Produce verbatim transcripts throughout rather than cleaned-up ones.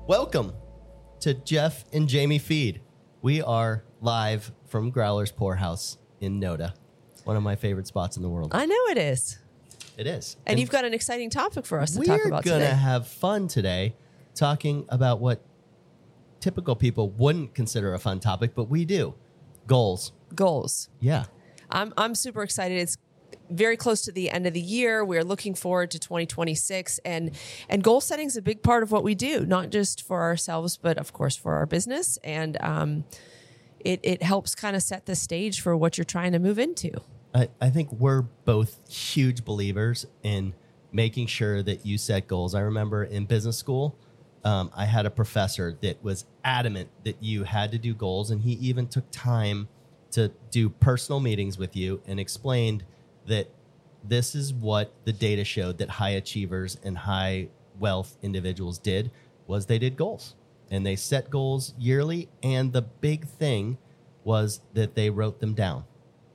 Welcome to Jeff and Jamie Feed. We are live from Growler's Poorhouse in Noda, one of my favorite spots in the world. I know it is. It is. And, and you've got an exciting topic for us to talk about today. We're going to have fun today talking about what typical people wouldn't consider a fun topic, but we do. Goals. Goals. Yeah. I'm I'm super excited. It's very close to the end of the year. We're looking forward to twenty twenty-six, and and goal setting is a big part of what we do, not just for ourselves, but of course for our business. And um, it it helps kind of set the stage for what you're trying to move into. I, I think we're both huge believers in making sure that you set goals. I remember in business school, um, I had a professor that was adamant that you had to do goals, and he even took time to do personal meetings with you and explained that this is what the data showed that high achievers and high wealth individuals did was they did goals, and they set goals yearly. And the big thing was that they wrote them down.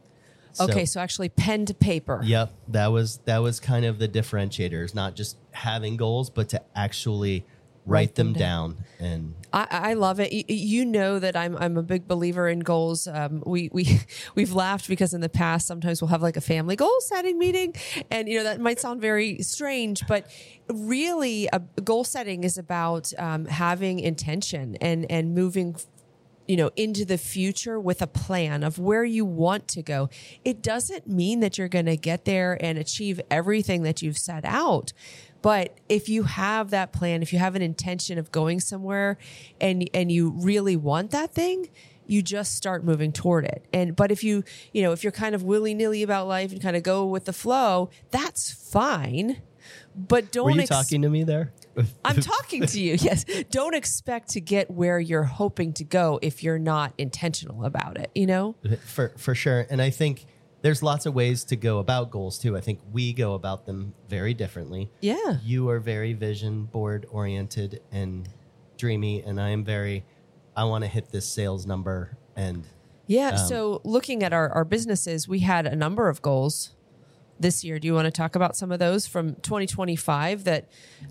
Okay. So, so actually pen to paper. Yep. That was, that was kind of the differentiators, not just having goals, but to actually write, write them, them down. down. And I, I love it. You, you know that I'm I'm a big believer in goals. Um, we we we've laughed because in the past sometimes we'll have like a family goal setting meeting, and you know that might sound very strange, but really a goal setting is about um, having intention and and moving, you know, into the future with a plan of where you want to go. It doesn't mean that you're going to get there and achieve everything that you've set out. But if you have that plan, if you have an intention of going somewhere and and you really want that thing, you just start moving toward it. And but if you, you know, if you're kind of willy-nilly about life and kind of go with the flow, that's fine. But don't Were you ex- talking to me there? I'm talking to you. Yes. Don't expect to get where you're hoping to go if you're not intentional about it, you know? For for sure. And I think there's lots of ways to go about goals too. I think we go about them very differently. Yeah. You are very vision board oriented and dreamy, and I am very, I want to hit this sales number. And yeah. Um, so looking at our, our businesses, we had a number of goals this year. Do you want to talk about some of those from twenty twenty-five that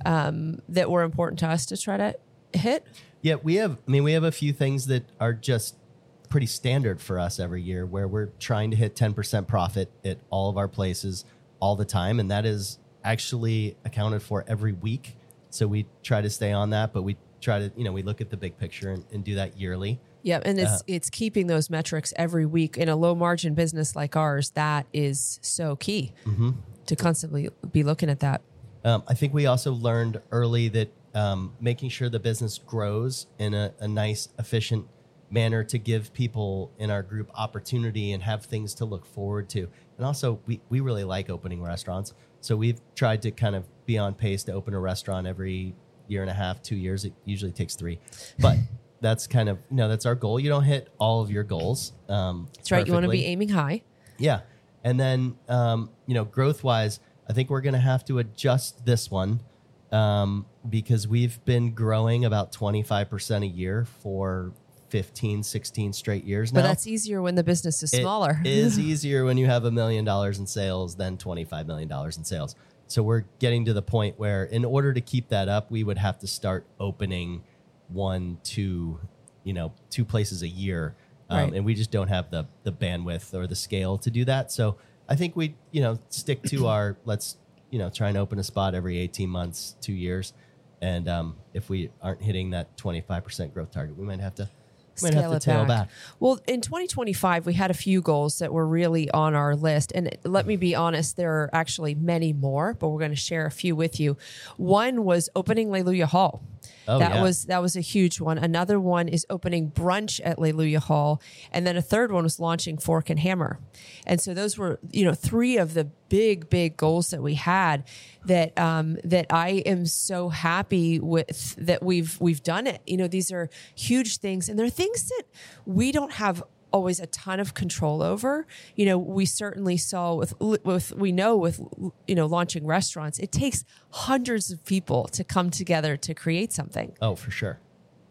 um, that were important to us to try to hit? Yeah, we have, I mean, we have a few things that are just pretty standard for us every year, where we're trying to hit ten percent profit at all of our places all the time. And that is actually accounted for every week. So we try to stay on that, but we try to, you know, we look at the big picture and, and do that yearly. Yeah. And it's, uh, it's keeping those metrics every week in a low margin business like ours. That is so key mm-hmm. to constantly be looking at that. Um, I think we also learned early that um, making sure the business grows in a, a nice, efficient manner to give people in our group opportunity and have things to look forward to. And also, we, we really like opening restaurants. So we've tried to kind of be on pace to open a restaurant every year and a half, two years. It usually takes three. But that's kind of, you know, that's our goal. You don't hit all of your goals. Um, that's right. perfectly. You want to be aiming high. Yeah. And then, um, you know, growth-wise, I think we're going to have to adjust this one um, because we've been growing about twenty-five percent a year for fifteen, sixteen straight years now. But that's easier when the business is smaller. It is easier when you have a million dollars in sales than twenty-five million dollars in sales. So we're getting to the point where in order to keep that up, we would have to start opening one, two, you know, two places a year. Um, right. And we just don't have the the bandwidth or the scale to do that. So I think we, you know, stick to our, let's, you know, try and open a spot every eighteen months, two years. And um, if we aren't hitting that twenty-five percent growth target, we might have to Might Scale have to it tail back. back. Well, in twenty twenty-five, we had a few goals that were really on our list. And let me be honest, there are actually many more, but we're going to share a few with you. One was opening Alleluia Hall. Oh, that yeah. was that was a huge one. Another one is opening brunch at Alleluia Hall. And then a third one was launching Fork and Hammer. And so those were, you know, three of the big, big goals that we had that um, that I am so happy with that we've we've done it. You know, these are huge things, and they're things that we don't have always a ton of control over. You know, we certainly saw with with we know with you know launching restaurants, it takes hundreds of people to come together to create something. Oh, for sure.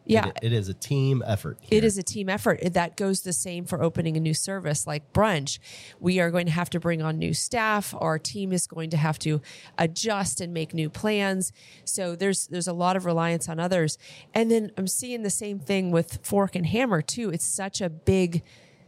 Yeah. It, it is a team effort. Here. It is a team effort. That goes the same for opening a new service like brunch. We are going to have to bring on new staff. Our team is going to have to adjust and make new plans. So there's there's a lot of reliance on others. And then I'm seeing the same thing with Fork and Hammer too. It's such a big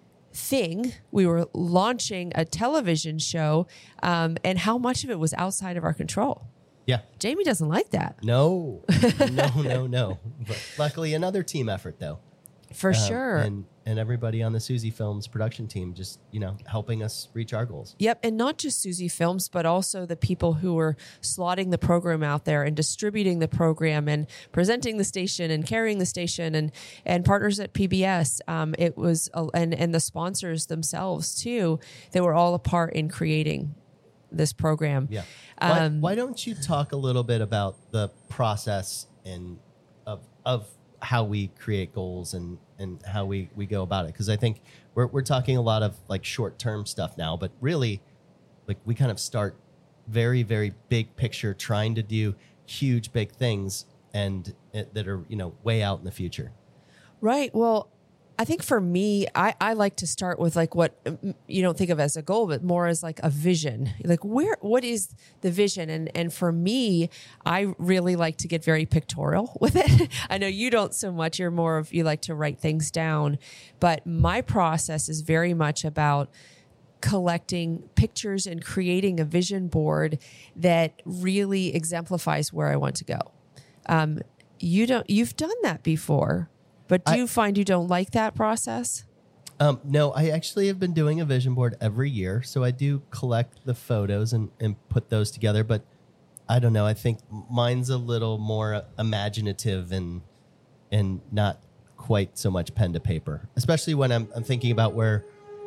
thing. We were launching a television show, um, and how much of it was outside of our control. Yeah. Jamie doesn't like that. No, no, no, no. But luckily, another team effort, though. For Um, sure. And and everybody on the Susie Films production team just, you know, helping us reach our goals. Yep. And not just Susie Films, but also the people who were slotting the program out there and distributing the program and presenting the station and carrying the station and, and partners at P B S. Um, it was, a, and, and the sponsors themselves too. They were all a part in creating this program. Yeah. Why, Um, why don't you talk a little bit about the process and of of how we create goals and, and how we, we go about it? Because I think we're we're talking a lot of like short term stuff now, but really, like we kind of start very very big picture, trying to do huge big things and it, that are you know way out in the future. Right. Well, I think for me, I, I like to start with like what mm, you don't think of as a goal, but more as like a vision. Like where, what is the vision? And and for me, I really like to get very pictorial with it. I know you don't so much. You're more of, you like to write things down. But my process is very much about collecting pictures and creating a vision board that really exemplifies where I want to go. Um, you don't, you've done that before. But do I, you find you don't like that process? Um, no, I actually have been doing a vision board every year. So I do collect the photos and, and put those together. But I don't know. I think mine's a little more imaginative and and not quite so much pen to paper, especially when I'm, I'm thinking about where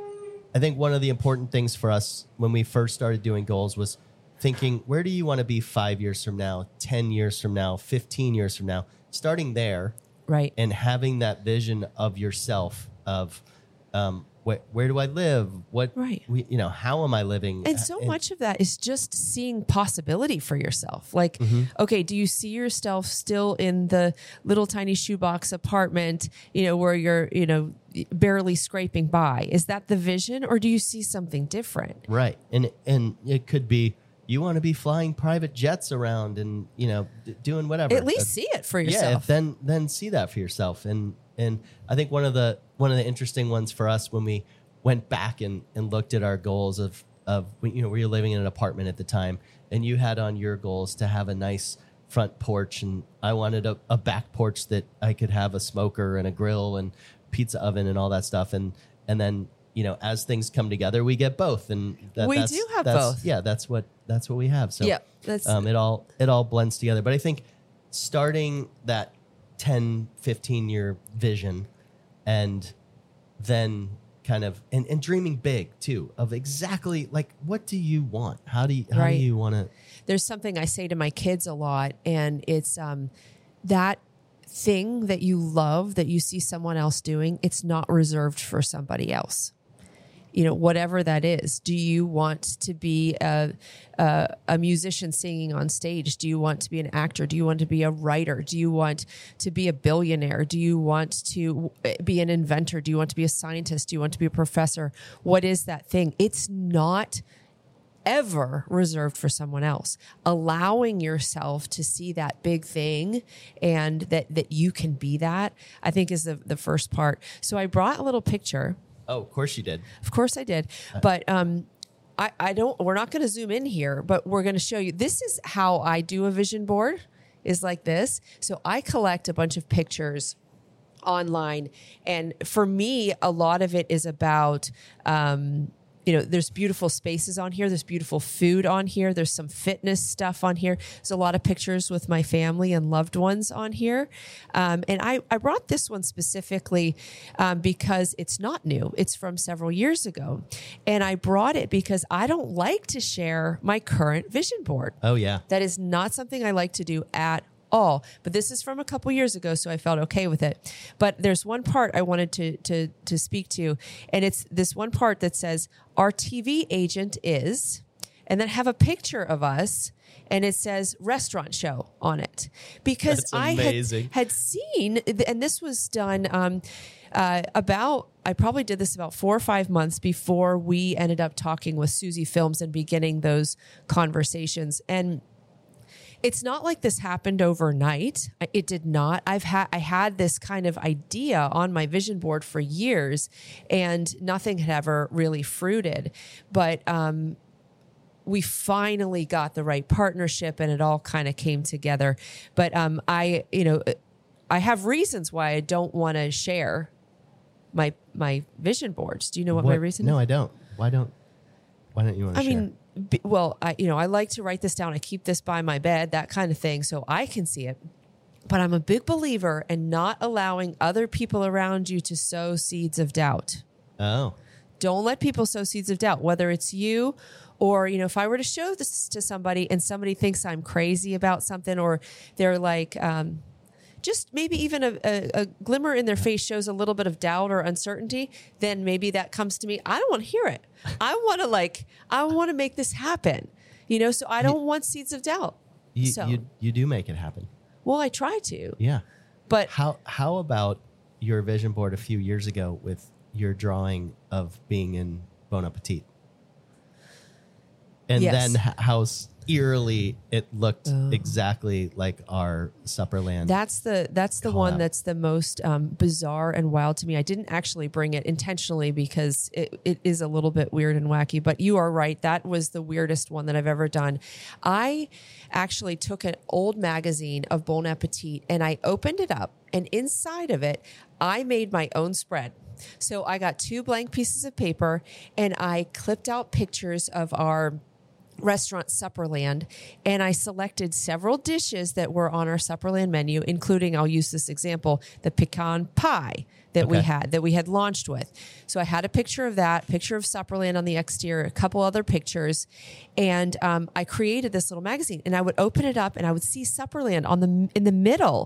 I think one of the important things for us when we first started doing goals was thinking, where do you want to be five years from now, ten years from now, fifteen years from now, starting there. Right. And having that vision of yourself of um, wh- where do I live? What, right. we, you know, how am I living? And so and, much of that is just seeing possibility for yourself. Like, mm-hmm. okay, do you see yourself still in the little tiny shoebox apartment, you know, where you're, you know, barely scraping by? Is that the vision, or do you see something different? Right. And, and it could be, you want to be flying private jets around and, you know, d- doing whatever. At least uh, see it for yourself. Yeah, then then see that for yourself. And and I think one of the one of the interesting ones for us when we went back and, and looked at our goals of of you know, we were living in an apartment at the time, and you had on your goals to have a nice front porch, and I wanted a, a back porch that I could have a smoker and a grill and pizza oven and all that stuff. And and then, you know, as things come together, we get both, and that, we that's, do have that's, both. Yeah, that's what that's what we have. So yeah, that's um, it all it all blends together. But I think starting that ten, fifteen year vision, and then kind of and, and dreaming big too, of exactly like, what do you want? How do you how Right. do you want to? There's something I say to my kids a lot, and it's um, that thing that you love that you see someone else doing. It's not reserved for somebody else. You know, whatever that is. Do you want to be a, a a musician singing on stage? Do you want to be an actor? Do you want to be a writer? Do you want to be a billionaire? Do you want to be an inventor? Do you want to be a scientist? Do you want to be a professor? What is that thing? It's not ever reserved for someone else. Allowing yourself to see that big thing and that that you can be that, I think, is the the first part. So I brought a little picture. Oh, of course you did. Of course I did. But um, I, I don't, we're not going to zoom in here, but we're going to show you. This is how I do a vision board, is like this. So I collect a bunch of pictures online. And for me, a lot of it is about, um, you know, there's beautiful spaces on here. There's beautiful food on here. There's some fitness stuff on here. There's a lot of pictures with my family and loved ones on here. Um, and I, I brought this one specifically um, because it's not new. It's from several years ago. And I brought it because I don't like to share my current vision board. Oh yeah. That is not something I like to do at all. But this is from a couple years ago, so I felt okay with it. But there's one part I wanted to to to speak to, and it's this one part that says, our T V agent is, and then have a picture of us and it says restaurant show on it. Because That's I amazing. had, had seen, and this was done um, uh, about, I probably did this about four or five months before we ended up talking with Susie Films and beginning those conversations. And it's not like this happened overnight. It did not. I've had I had this kind of idea on my vision board for years, and nothing had ever really fruited. But um, we finally got the right partnership, and it all kind of came together. But um, I, you know, I have reasons why I don't want to share my my vision boards. Do you know what, What- my reason No, is? I don't. Why don't? Why don't you want to I share? mean, b- well, I you know, I like to write this down. I keep this by my bed, that kind of thing, so I can see it. But I'm a big believer in not allowing other people around you to sow seeds of doubt. oh, Don't let people sow seeds of doubt, whether it's you or, you know, if I were to show this to somebody and somebody thinks I'm crazy about something, or they're like, um, just maybe even a, a, a glimmer in their face shows a little bit of doubt or uncertainty, then maybe that comes to me. I don't want to hear it. I want to like, I want to make this happen, you know, so I don't want seeds of doubt. you, so, you you do make it happen. well, I try to, Yeah. but How how about your vision board a few years ago with your drawing of being in Bon Appetit? And Yes. then h- how s- eerily it looked exactly like our Supperland. That's the that's the Call one out. that's the most um, bizarre and wild to me. I didn't actually bring it intentionally because it, it is a little bit weird and wacky. But you are right; that was the weirdest one that I've ever done. I actually took an old magazine of Bon Appetit and I opened it up, and inside of it, I made my own spread. So I got two blank pieces of paper and I clipped out pictures of our restaurant Supperland, and I selected several dishes that were on our Supperland menu, including, I'll use this example, the pecan pie that we Okay. had, that we had launched with. So I had a picture of that, picture of Supperland on the exterior, a couple other pictures, and um, I created this little magazine, and I would open it up and I would see Supperland on the in the middle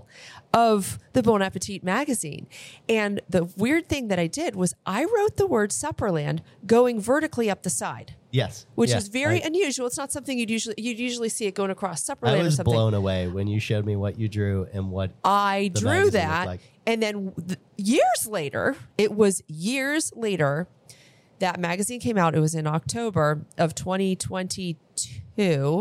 of the Bon Appetit magazine. And the weird thing that I did was I wrote the word Supperland going vertically up the side, yes. which Yeah. is very I, unusual. It's not something you'd usually you'd usually see it going across I Supperland or was something. blown away when you showed me what you drew and what I the drew magazine that, looked like. and then th- years later, it was years later, that magazine came out. It was in October of twenty twenty-two.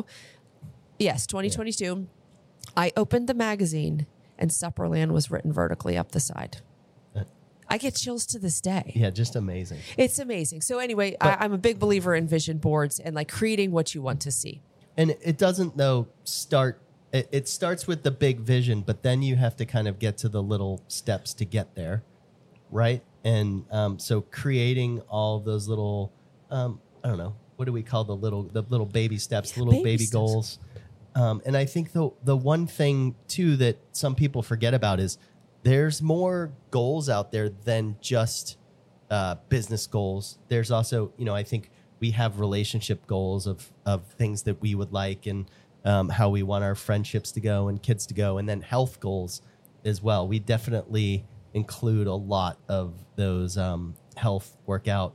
Yes, twenty twenty-two. I opened the magazine, and Supperland was written vertically up the side. Uh, I get chills to this day. Yeah, just amazing. It's amazing. So anyway, But- I, I'm a big believer in vision boards and like creating what you want to see. And it doesn't though start. It, it starts with the big vision, but then you have to kind of get to the little steps to get there, right? And um, so creating all those little, um, I don't know, what do we call the little the little baby steps, little Baby baby, steps. goals. Um, and I think the the one thing too that some people forget about is there's more goals out there than just uh, business goals. There's also, you know, I think we have relationship goals of of things that we would like and um, how we want our friendships to go and kids to go, and then health goals as well. We definitely include a lot of those um, health, workout,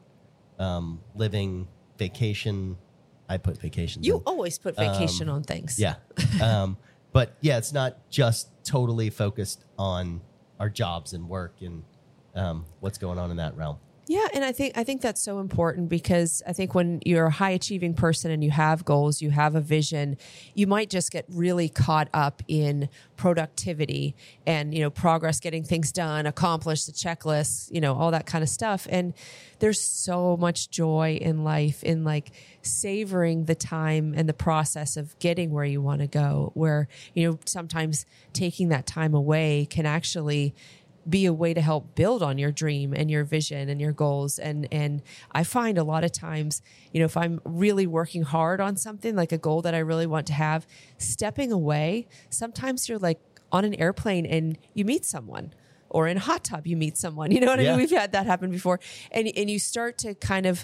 um, living, vacation. I put vacations. You in. always put vacation on things. Yeah. Um, but yeah, it's not just totally focused on our jobs and work and um, what's going on in that realm. Yeah, and I think I think that's so important because I think when you're a high achieving person and you have goals, you have a vision, you might just get really caught up in productivity and, you know, progress, getting things done, accomplish the checklists, you know, all that kind of stuff. And there's so much joy in life in like savoring the time and the process of getting where you want to go, where, you know, sometimes taking that time away can actually be a way to help build on your dream and your vision and your goals. And, and I find a lot of times, you know, if I'm really working hard on something like a goal that I really want to have, stepping away, sometimes you're like on an airplane and you meet someone, or in a hot tub, you meet someone, you know what I Yeah. mean? We've had that happen before. And, and you start to kind of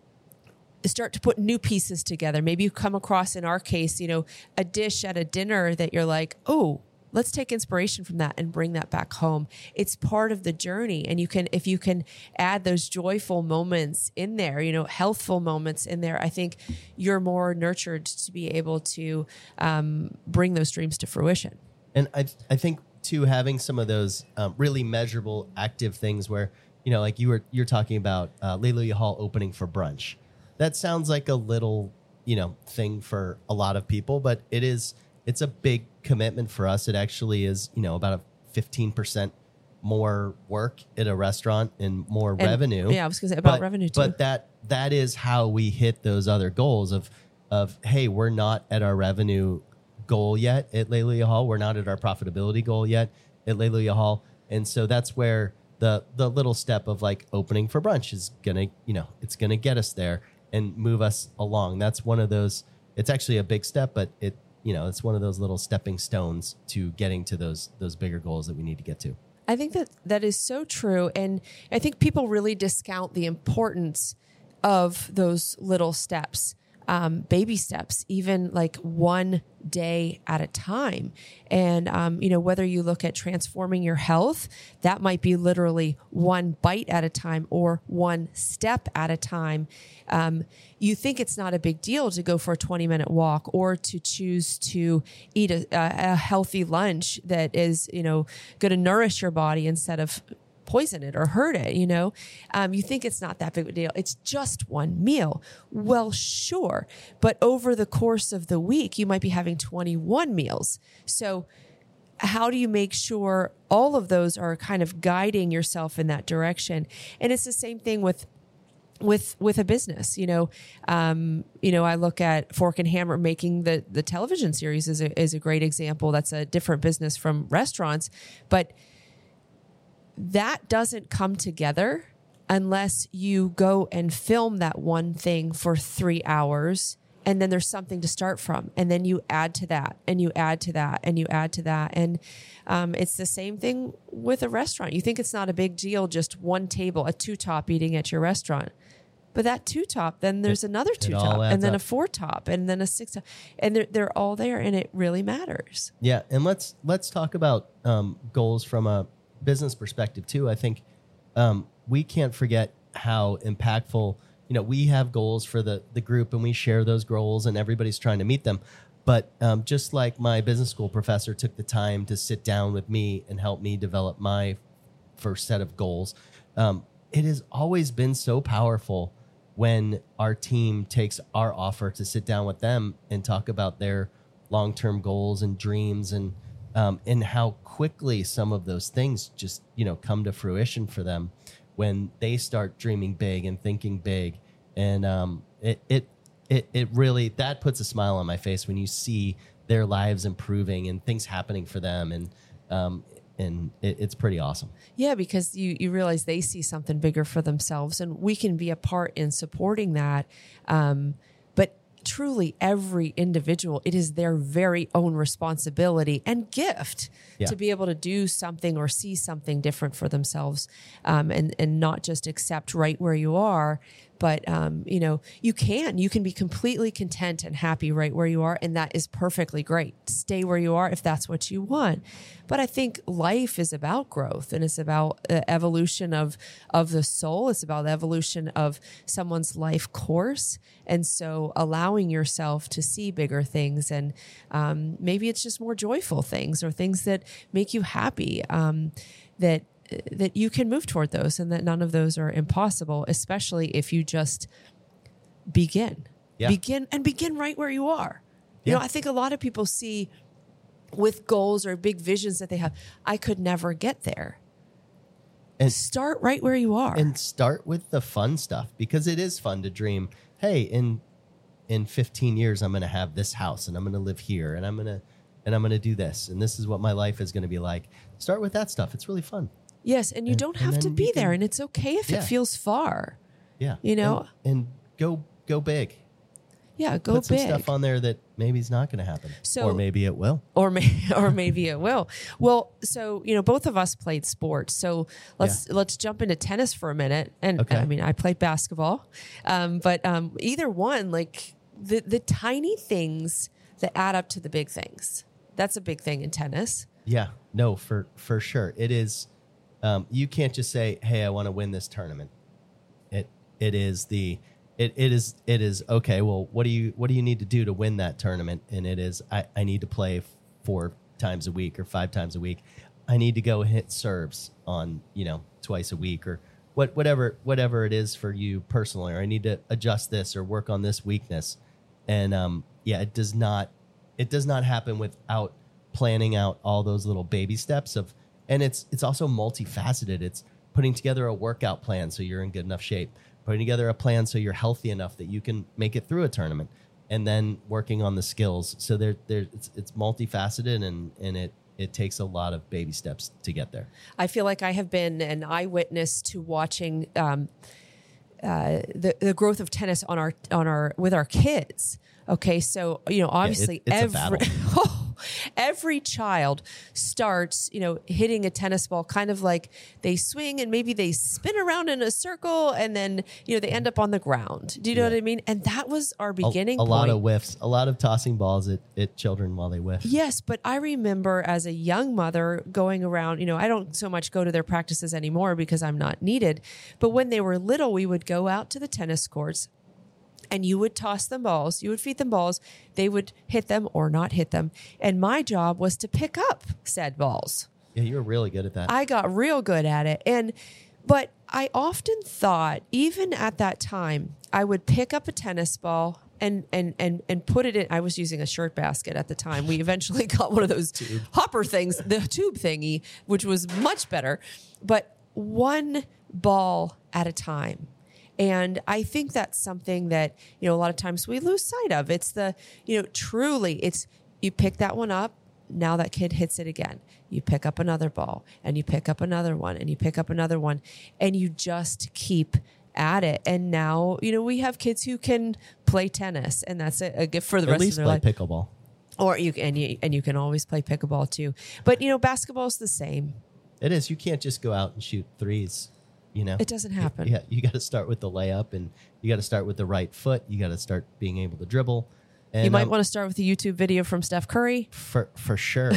start to put new pieces together. Maybe you come across, in our case, you know, a dish at a dinner that you're like, oh, let's take inspiration from that and bring that back home. It's part of the journey. And you can, if you can add those joyful moments in there, you know, healthful moments in there, I think you're more nurtured to be able to um, bring those dreams to fruition. And I, I think too, having some of those um, really measurable, active things where, you know, like you were, you're talking about uh, Leluia Hall opening for brunch. That sounds like a little, you know, thing for a lot of people, but it is, it's a big commitment for us. It actually is, you know, about a fifteen percent more work at a restaurant and more And, revenue. Yeah, I was going to say about but, revenue too. But that that is how we hit those other goals of, of hey, we're not at our revenue goal yet at Leluia Hall. We're not at our profitability goal yet at Leluia Hall. And so that's where the the little step of like opening for brunch is going to, you know, it's going to get us there and move us along. That's one of those, it's actually a big step, but it, you know, it's one of those little stepping stones to getting to those those bigger goals that we need to get to. I think that that is so true. And I think people really discount the importance of those little steps, um, baby steps, even like one day at a time. And, um, you know, whether you look at transforming your health, that might be literally one bite at a time or one step at a time. Um, you think it's not a big deal to go for a twenty minute walk or to choose to eat a, a healthy lunch that is, you know, going to nourish your body instead of poison it or hurt it, you know, um, you think it's not that big of a deal. It's just one meal. Well, sure. But over the course of the week, you might be having twenty-one meals. So how do you make sure all of those are kind of guiding yourself in that direction? And it's the same thing with with with a business, you know, um, you know, I look at Fork and Hammer making the the television series is a, is a great example. That's a different business from restaurants, but that doesn't come together unless you go and film that one thing for three hours and then there's something to start from. And then you add to that and you add to that and you add to that. And um, it's the same thing with a restaurant. You think it's not a big deal, just one table, a two-top eating at your restaurant. But that two-top, then there's it, another two-top and then up. a four-top and then a six-top. And they're, they're all there and it really matters. Yeah. And let's let's talk about um, goals from a business perspective too. I think um, we can't forget how impactful, you know, we have goals for the, the group and we share those goals and everybody's trying to meet them. But um, just like my business school professor took the time to sit down with me and help me develop my first set of goals, um, it has always been so powerful when our team takes our offer to sit down with them and talk about their long-term goals and dreams and Um, and how quickly some of those things just, you know, come to fruition for them when they start dreaming big and thinking big. And um, it, it, it, it really, that puts a smile on my face when you see their lives improving and things happening for them. And, um, and it, it's pretty awesome. Yeah, because you, you realize they see something bigger for themselves and we can be a part in supporting that. Um, but truly every individual, it is their very own responsibility and gift Yeah. to be able to do something or see something different for themselves, um, and, and not just accept right where you are. But, um, you know, you can, you can be completely content and happy right where you are. And that is perfectly great. Stay where you are if that's what you want. But I think life is about growth and it's about uh, evolution of, of the soul. It's about the evolution of someone's life course. And so allowing yourself to see bigger things and, um, maybe it's just more joyful things or things that make you happy, um, that, that you can move toward those and that none of those are impossible, especially if you just begin, Yeah. begin and begin right where you are. You Yeah. know, I think a lot of people see with goals or big visions that they have, I could never get there. And Start right where you are. and start with the fun stuff because it is fun to dream. Hey, in in fifteen years, I'm going to have this house and I'm going to live here and I'm going to and I'm going to do this and this is what my life is going to be like. Start with that stuff. It's really fun. Yes, and you And- don't and have to then be you there, can- and it's okay if Yeah. it feels far. Yeah, You know? and, and go go big. Yeah, go Put some big. stuff on there that maybe is not going to happen, So- or maybe it will. or may, or maybe it will. Well, so you know, both of us played sports. So let's let's jump into tennis for a minute. And Okay. I mean, I played basketball, um, but um, either one, like the the tiny things that add up to the big things. That's a big thing in tennis. Yeah, no, for for sure. It is. Um, you can't just say, "Hey, I want to win this tournament." It it is the it it is it is okay. Well, what do you what do you need to do to win that tournament? And it is I, I need to play four times a week or five times a week. I need to go hit serves on you know twice a week or what whatever whatever it is for you personally. Or I need to adjust this or work on this weakness. And um, yeah, it does not it does not happen without planning out all those little baby steps of. And it's it's also multifaceted. It's putting together a workout plan so you're in good enough shape, putting together a plan so you're healthy enough that you can make it through a tournament, and then working on the skills. So there, there it's, it's multifaceted, and, and it, it takes a lot of baby steps to get there. I feel like I have been an eyewitness to watching um, uh, the the growth of tennis on our on our with our kids. Okay, so you know, obviously yeah, it, it's every a battle. every child starts, you know, hitting a tennis ball kind of like they swing and maybe they spin around in a circle and then, you know, they end up on the ground. Do you know yeah. what I mean? And that was our beginning a, a point. lot of whiffs, a lot of tossing balls at, at children while they whiff. Yes, but I remember as a young mother going around, you know, I don't so much go to their practices anymore because I'm not needed. But when they were little, we would go out to the tennis courts. And you would toss them balls, you would feed them balls, they would hit them or not hit them. And my job was to pick up said balls. Yeah, you were really good at that. I got real good at it. And but I often thought, even at that time, I would pick up a tennis ball and and and and put it in. I was using a shirt basket at the time. We eventually got one of those tube. hopper things, the tube thingy, which was much better. But one ball at a time. And I think that's something that, you know, a lot of times we lose sight of. It's the, you know, truly, it's you pick that one up. Now that kid hits it again. You pick up another ball and you pick up another one and you pick up another one and you just keep at it. And now, you know, we have kids who can play tennis, and that's a, a gift for the At rest least of their play life. pickleball. Or you and you and you can always play pickleball too. But, you know, basketball's the same. It is. You can't just go out and shoot threes. You know, it doesn't happen. Yeah, you got to start with the layup, and you got to start with the right foot. You got to start being able to dribble. And you might um, want to start with a YouTube video from Steph Curry. For for sure.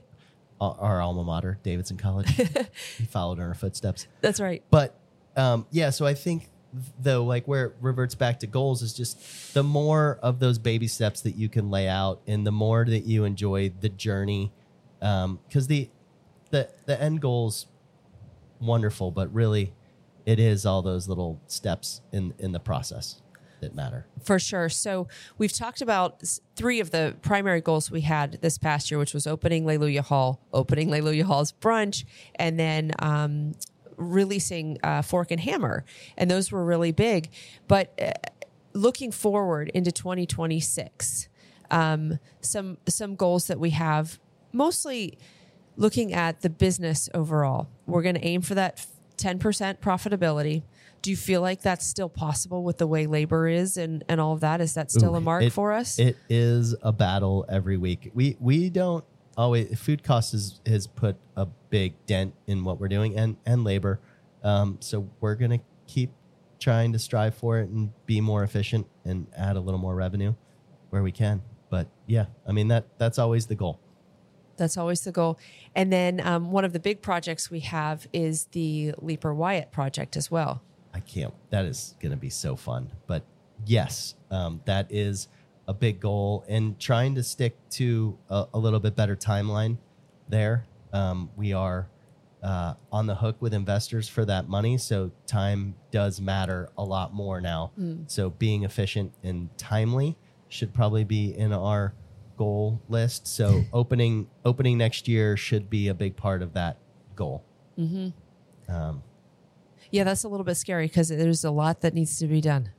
our, our alma mater, Davidson College. He followed in our footsteps. That's right. But um, yeah, so I think though, like where it reverts back to goals is just the more of those baby steps that you can lay out, and the more that you enjoy the journey, because um, the the the end goal's wonderful, but really. It is all those little steps in, in the process that matter. For sure. So we've talked about three of the primary goals we had this past year, which was opening Leiluya Hall, opening Leiluya Hall's brunch, and then um, releasing uh, Fork and Hammer. And those were really big. But uh, looking forward into twenty twenty-six, um, some some goals that we have, mostly looking at the business overall. We're going to aim for that ten percent profitability. Do you feel like that's still possible with the way labor is and, and all of that? Is that still Ooh, a mark it, for us? It is a battle every week. We we don't always, food costs has, has put a big dent in what we're doing, and, and labor. Um, so we're going to keep trying to strive for it and be more efficient and add a little more revenue where we can. But yeah, I mean, that that's always the goal. That's always the goal. And then um, one of the big projects we have is the Leaper Wyatt project as well. I can't. That is going to be so fun. But yes, um, that is a big goal. And trying to stick to a, a little bit better timeline there. Um, we are uh, on the hook with investors for that money. So time does matter a lot more now. Mm. So being efficient and timely should probably be in our goal list. So opening opening next year should be a big part of that goal. Mm-hmm. Um, yeah, that's a little bit scary because there's a lot that needs to be done.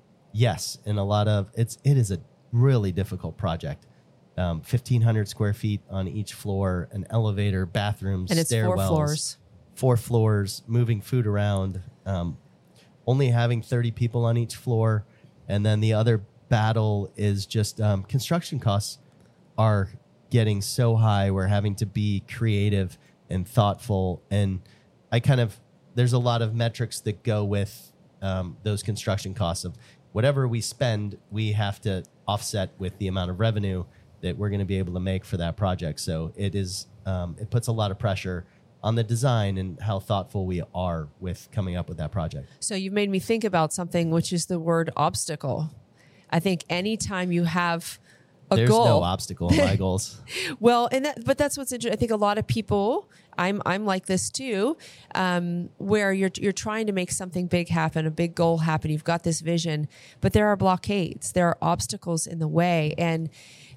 Yes, and a lot of it's it is a really difficult project. Um, fifteen hundred square feet on each floor, an elevator, bathrooms, and it's stairwells, four floors. Four floors, moving food around, um, only having thirty people on each floor, and then the other battle is just um, construction costs are getting so high. We're having to be creative and thoughtful. And I kind of, there's a lot of metrics that go with um, those construction costs of whatever we spend, we have to offset with the amount of revenue that we're going to be able to make for that project. So it is, um, it puts a lot of pressure on the design and how thoughtful we are with coming up with that project. So you've made me think about something, which is the word obstacle. I think anytime you have a There's goal, no obstacle in my goals. well, and that, but that's what's interesting. I think a lot of people, I'm I'm like this too, um, where you're you're trying to make something big happen, a big goal happen. You've got this vision, but there are blockades, there are obstacles in the way, and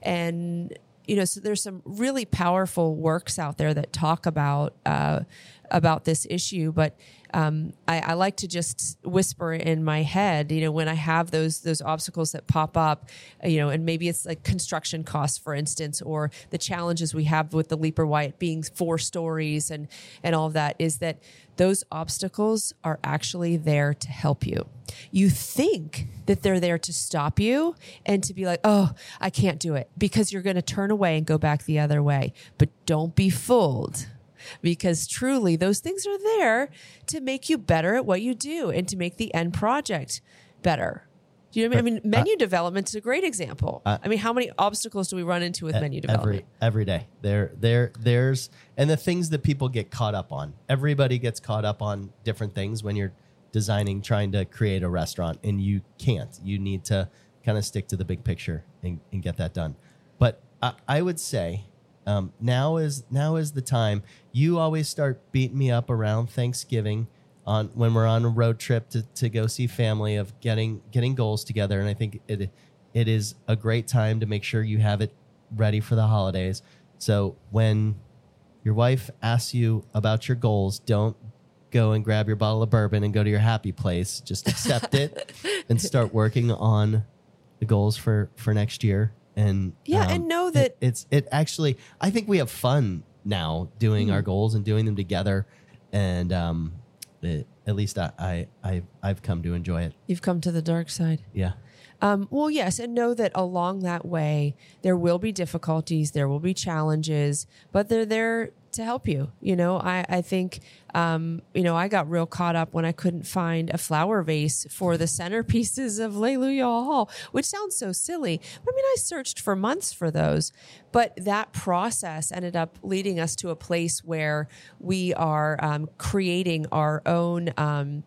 and you know, so there's some really powerful works out there that talk about uh, about this issue, but. Um, I, I like to just whisper in my head, you know, when I have those those obstacles that pop up, you know, and maybe it's like construction costs, for instance, or the challenges we have with the Leaper Wyatt being four stories and and all of that, is that those obstacles are actually there to help you. You think that they're there to stop you and to be like, oh, I can't do it, because you're going to turn away and go back the other way. But don't be fooled. Because truly, those things are there to make you better at what you do and to make the end project better. Do you know what I mean? I mean, menu uh, development is a great example. Uh, I mean, how many obstacles do we run into with uh, menu development? Every, every day. There, there, there's, and the things that people get caught up on. Everybody gets caught up on different things when you're designing, trying to create a restaurant, and you can't. You need to kind of stick to the big picture and, and get that done. But I, I would say... Um, now is now is the time. You always start beating me up around Thanksgiving on when we're on a road trip to, to go see family, of getting getting goals together. And I think it it is a great time to make sure you have it ready for the holidays. So when your wife asks you about your goals, don't go and grab your bottle of bourbon and go to your happy place. Just accept it and start working on the goals for, for next year. And yeah, um, and know that it, it's it actually. I think we have fun now doing mm. our goals and doing them together, and um, it, at least I, I I I've come to enjoy it. You've come to the dark side. Yeah. Um, well, yes, and know that along that way there will be difficulties, there will be challenges, but they're there to help you. You know, I, I think, um, you know, I got real caught up when I couldn't find a flower vase for the centerpieces of Alleluia Hall, which sounds so silly. But I mean, I searched for months for those, but that process ended up leading us to a place where we are um, creating our own um,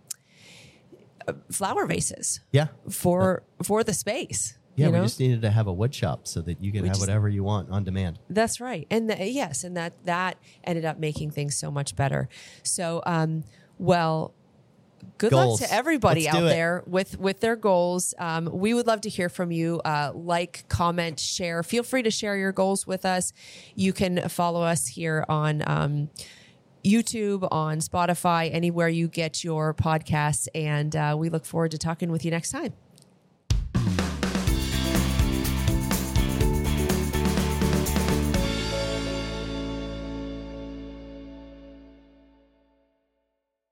flower vases. Yeah. For uh, for the space. Yeah, you know? we just needed to have a wood shop so that you can we have just, whatever you want on demand. That's right. And the, yes, and that that ended up making things so much better. So, um, well, good goals. luck to everybody Let's out there with, with their goals. Um, we would love to hear from you. Uh, like, comment, share. Feel free to share your goals with us. You can follow us here on um, YouTube, on Spotify, anywhere you get your podcasts. And uh, we look forward to talking with you next time.